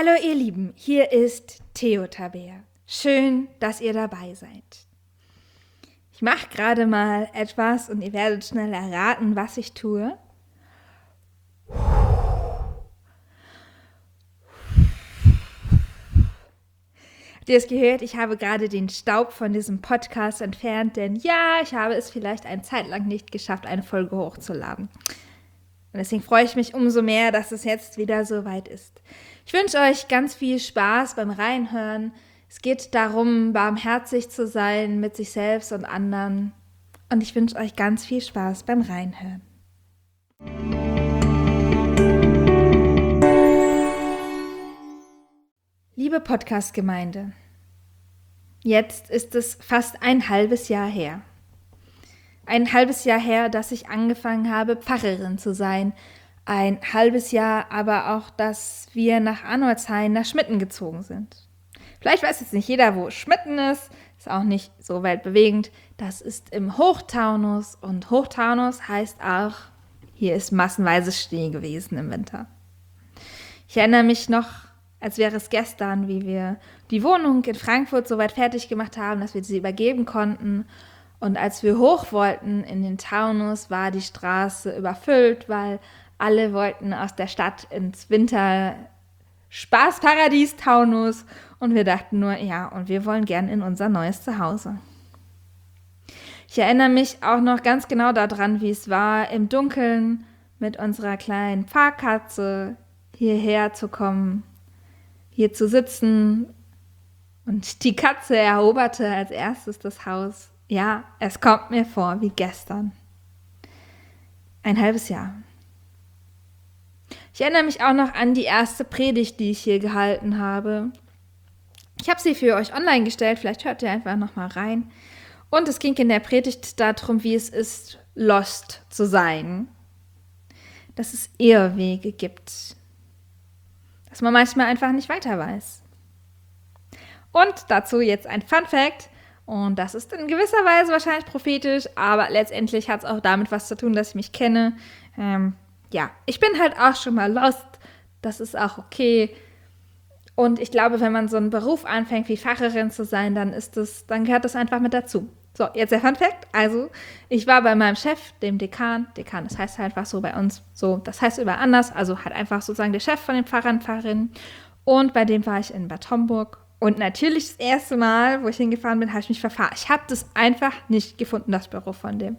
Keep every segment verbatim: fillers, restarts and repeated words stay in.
Hallo ihr Lieben, hier ist Theo Tabea. Schön, dass ihr dabei seid. Ich mache gerade mal etwas und ihr werdet schnell erraten, was ich tue. Habt ihr es gehört? Ich habe gerade den Staub von diesem Podcast entfernt, denn ja, ich habe es vielleicht eine Zeit lang nicht geschafft, eine Folge hochzuladen. Und deswegen freue ich mich umso mehr, dass es jetzt wieder soweit ist. Ich wünsche euch ganz viel Spaß beim Reinhören. Es geht darum, barmherzig zu sein mit sich selbst und anderen. Und ich wünsche euch ganz viel Spaß beim Reinhören. Liebe Podcast-Gemeinde, jetzt ist es fast ein halbes Jahr her. Ein halbes Jahr her, dass ich angefangen habe, Pfarrerin zu sein. Ein halbes Jahr aber auch, dass wir nach Arnoldshain, nach Schmitten gezogen sind. Vielleicht weiß jetzt nicht jeder, wo Schmitten ist. Ist auch nicht so weltbewegend. Das ist im Hochtaunus und Hochtaunus heißt auch, hier ist massenweise Schnee gewesen im Winter. Ich erinnere mich noch, als wäre es gestern, wie wir die Wohnung in Frankfurt so weit fertig gemacht haben, dass wir sie übergeben konnten. Und als wir hoch wollten in den Taunus, war die Straße überfüllt, weil alle wollten aus der Stadt ins Winter-Spaßparadies Taunus. Und wir dachten nur, ja, und wir wollen gern in unser neues Zuhause. Ich erinnere mich auch noch ganz genau daran, wie es war, im Dunkeln mit unserer kleinen Pfarrkatze hierher zu kommen, hier zu sitzen. Und die Katze eroberte als erstes das Haus. Ja, es kommt mir vor wie gestern. Ein halbes Jahr. Ich erinnere mich auch noch an die erste Predigt, die ich hier gehalten habe. Ich habe sie für euch online gestellt, vielleicht hört ihr einfach noch mal rein. Und es ging in der Predigt darum, wie es ist, lost zu sein. Dass es Irrwege gibt. Dass man manchmal einfach nicht weiter weiß. Und dazu jetzt ein Fun Fact. Und das ist in gewisser Weise wahrscheinlich prophetisch, aber letztendlich hat es auch damit was zu tun, dass ich mich kenne. Ähm, ja, ich bin halt auch schon mal lost. Das ist auch okay. Und ich glaube, wenn man so einen Beruf anfängt, wie Pfarrerin zu sein, dann ist das, dann gehört das einfach mit dazu. So, jetzt der Fun Fact. Also, ich war bei meinem Chef, dem Dekan. Dekan, das heißt halt einfach so bei uns. So, das heißt überall anders. Also halt einfach sozusagen der Chef von den Pfarrern, Pfarrerinnen. Und bei dem war ich in Bad Homburg. Und natürlich das erste Mal, wo ich hingefahren bin, habe ich mich verfahren. Ich habe das einfach nicht gefunden, das Büro von dem.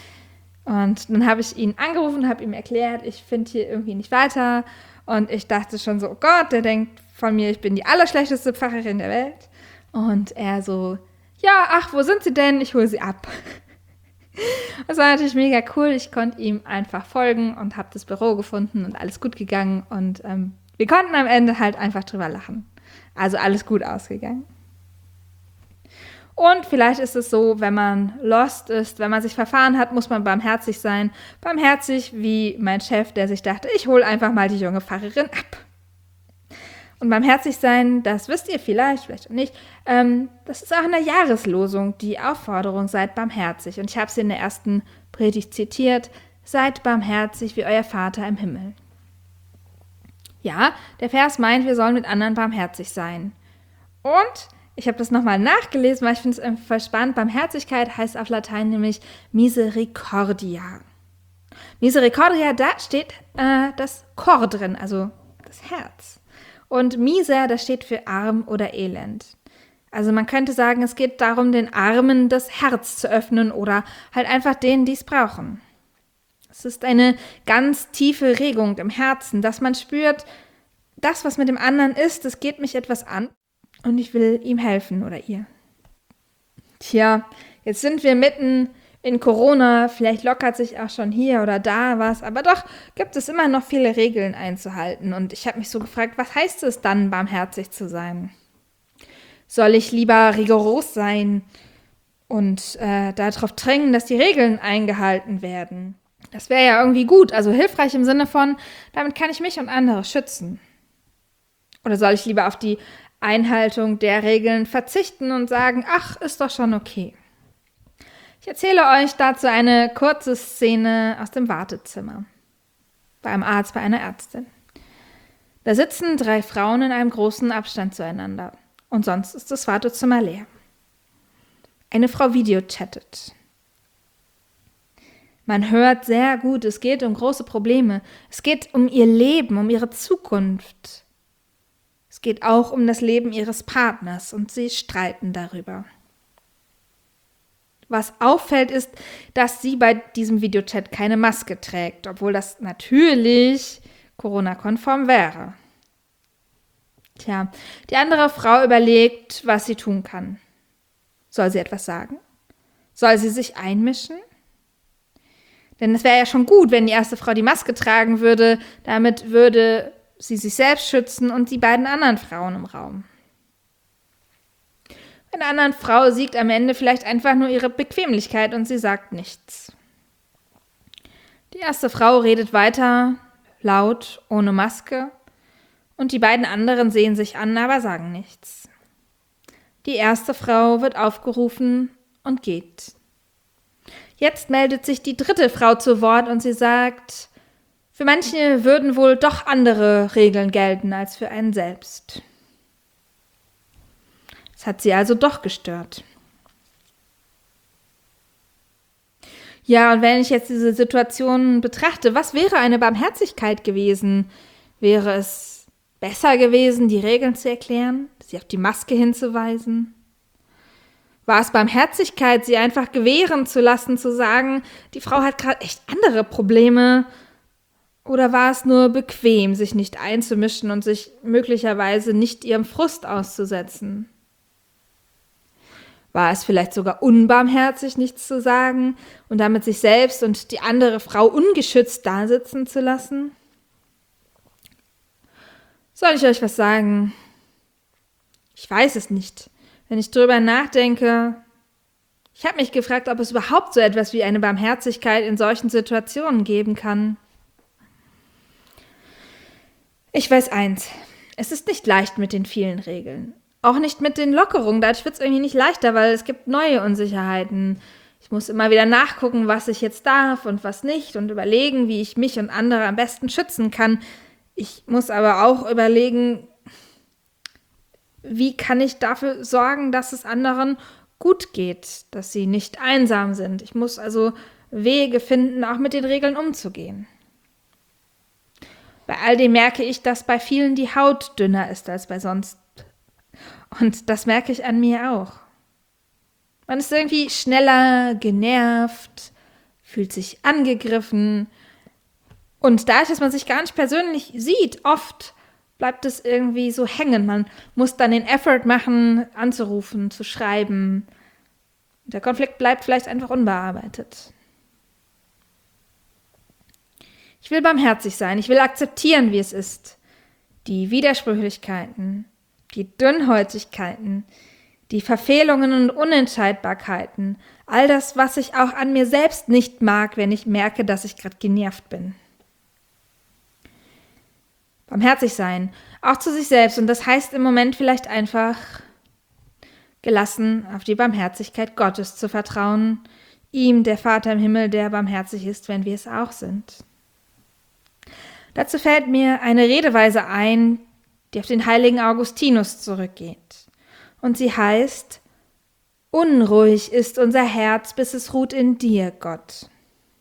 Und dann habe ich ihn angerufen, habe ihm erklärt, ich finde hier irgendwie nicht weiter. Und ich dachte schon so, oh Gott, der denkt von mir, ich bin die allerschlechteste Pfarrerin der Welt. Und er so, ja, ach, wo sind Sie denn? Ich hole Sie ab. Das war natürlich mega cool. Ich konnte ihm einfach folgen und habe das Büro gefunden und alles gut gegangen. Und ähm, wir konnten am Ende halt einfach drüber lachen. Also alles gut ausgegangen. Und vielleicht ist es so, wenn man lost ist, wenn man sich verfahren hat, muss man barmherzig sein. Barmherzig wie mein Chef, der sich dachte, ich hole einfach mal die junge Pfarrerin ab. Und barmherzig sein, das wisst ihr vielleicht, vielleicht auch nicht, ähm, das ist auch in der Jahreslosung die Aufforderung, seid barmherzig. Und ich habe sie in der ersten Predigt zitiert, seid barmherzig wie euer Vater im Himmel. Ja, der Vers meint, wir sollen mit anderen barmherzig sein. Und ich habe das nochmal nachgelesen, weil ich finde es einfach voll spannend. Barmherzigkeit heißt auf Latein nämlich Misericordia. Misericordia, da steht äh, das Cor drin, also das Herz. Und Miser, das steht für arm oder elend. Also man könnte sagen, es geht darum, den Armen das Herz zu öffnen oder halt einfach denen, die es brauchen. Es ist eine ganz tiefe Regung im Herzen, dass man spürt, das, was mit dem anderen ist, das geht mich etwas an und ich will ihm helfen oder ihr. Tja, jetzt sind wir mitten in Corona, vielleicht lockert sich auch schon hier oder da was, aber doch gibt es immer noch viele Regeln einzuhalten und ich habe mich so gefragt, was heißt es dann, barmherzig zu sein? Soll ich lieber rigoros sein und äh, darauf drängen, dass die Regeln eingehalten werden? Das wäre ja irgendwie gut, also hilfreich im Sinne von, damit kann ich mich und andere schützen. Oder soll ich lieber auf die Einhaltung der Regeln verzichten und sagen, ach, ist doch schon okay. Ich erzähle euch dazu eine kurze Szene aus dem Wartezimmer. Bei einem Arzt, bei einer Ärztin. Da sitzen drei Frauen in einem großen Abstand zueinander und sonst ist das Wartezimmer leer. Eine Frau videochattet. Man hört sehr gut, es geht um große Probleme. Es geht um ihr Leben, um ihre Zukunft. Es geht auch um das Leben ihres Partners und sie streiten darüber. Was auffällt, ist, dass sie bei diesem Videochat keine Maske trägt, obwohl das natürlich Corona-konform wäre. Tja, die andere Frau überlegt, was sie tun kann. Soll sie etwas sagen? Soll sie sich einmischen? Denn es wäre ja schon gut, wenn die erste Frau die Maske tragen würde. Damit würde sie sich selbst schützen und die beiden anderen Frauen im Raum. Bei der anderen Frau siegt am Ende vielleicht einfach nur ihre Bequemlichkeit und sie sagt nichts. Die erste Frau redet weiter, laut, ohne Maske, und die beiden anderen sehen sich an, aber sagen nichts. Die erste Frau wird aufgerufen und geht. Jetzt meldet sich die dritte Frau zu Wort und sie sagt, für manche würden wohl doch andere Regeln gelten als für einen selbst. Es hat sie also doch gestört. Ja, und wenn ich jetzt diese Situation betrachte, was wäre eine Barmherzigkeit gewesen? Wäre es besser gewesen, die Regeln zu erklären, sie auf die Maske hinzuweisen? War es Barmherzigkeit, sie einfach gewähren zu lassen, zu sagen, die Frau hat gerade echt andere Probleme? Oder war es nur bequem, sich nicht einzumischen und sich möglicherweise nicht ihrem Frust auszusetzen? War es vielleicht sogar unbarmherzig, nichts zu sagen und damit sich selbst und die andere Frau ungeschützt dasitzen zu lassen? Soll ich euch was sagen? Ich weiß es nicht. Wenn ich drüber nachdenke, ich habe mich gefragt, ob es überhaupt so etwas wie eine Barmherzigkeit in solchen Situationen geben kann. Ich weiß eins, es ist nicht leicht mit den vielen Regeln. Auch nicht mit den Lockerungen, dadurch wird es irgendwie nicht leichter, weil es gibt neue Unsicherheiten. Ich muss immer wieder nachgucken, was ich jetzt darf und was nicht und überlegen, wie ich mich und andere am besten schützen kann. Ich muss aber auch überlegen, wie kann ich dafür sorgen, dass es anderen gut geht, dass sie nicht einsam sind. Ich muss also Wege finden, auch mit den Regeln umzugehen. Bei all dem merke ich, dass bei vielen die Haut dünner ist als bei sonst. Und das merke ich an mir auch. Man ist irgendwie schneller, genervt, fühlt sich angegriffen. Und dadurch, dass man sich gar nicht persönlich sieht, oft bleibt es irgendwie so hängen. Man muss dann den Effort machen, anzurufen, zu schreiben. Der Konflikt bleibt vielleicht einfach unbearbeitet. Ich will barmherzig sein, ich will akzeptieren, wie es ist. Die Widersprüchlichkeiten, die Dünnhäutigkeiten, die Verfehlungen und Unentscheidbarkeiten, all das, was ich auch an mir selbst nicht mag, wenn ich merke, dass ich gerade genervt bin. Barmherzig sein, auch zu sich selbst, und das heißt im Moment vielleicht einfach gelassen auf die Barmherzigkeit Gottes zu vertrauen, ihm, der Vater im Himmel, der barmherzig ist, wenn wir es auch sind. Dazu fällt mir eine Redeweise ein, die auf den heiligen Augustinus zurückgeht. Und sie heißt, unruhig ist unser Herz, bis es ruht in dir, Gott.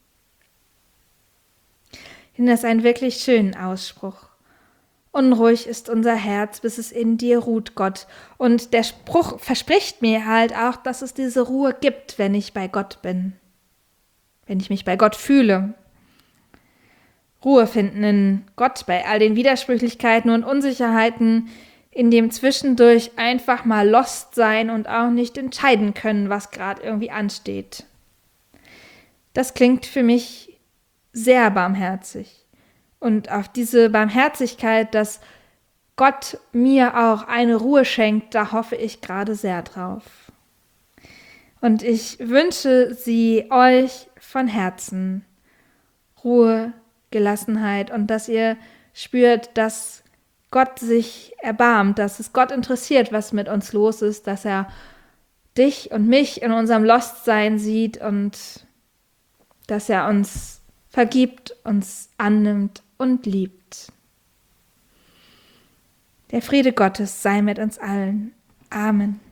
Ich finde das einen wirklich schönen Ausspruch. Unruhig ist unser Herz, bis es in dir ruht, Gott. Und der Spruch verspricht mir halt auch, dass es diese Ruhe gibt, wenn ich bei Gott bin. Wenn ich mich bei Gott fühle. Ruhe finden in Gott bei all den Widersprüchlichkeiten und Unsicherheiten, in dem zwischendurch einfach mal lost sein und auch nicht entscheiden können, was gerade irgendwie ansteht. Das klingt für mich sehr barmherzig. Und auf diese Barmherzigkeit, dass Gott mir auch eine Ruhe schenkt, da hoffe ich gerade sehr drauf. Und ich wünsche sie euch von Herzen. Ruhe, Gelassenheit und dass ihr spürt, dass Gott sich erbarmt, dass es Gott interessiert, was mit uns los ist, dass er dich und mich in unserem Lostsein sieht und dass er uns vergibt, uns annimmt und liebt. Der Friede Gottes sei mit uns allen. Amen.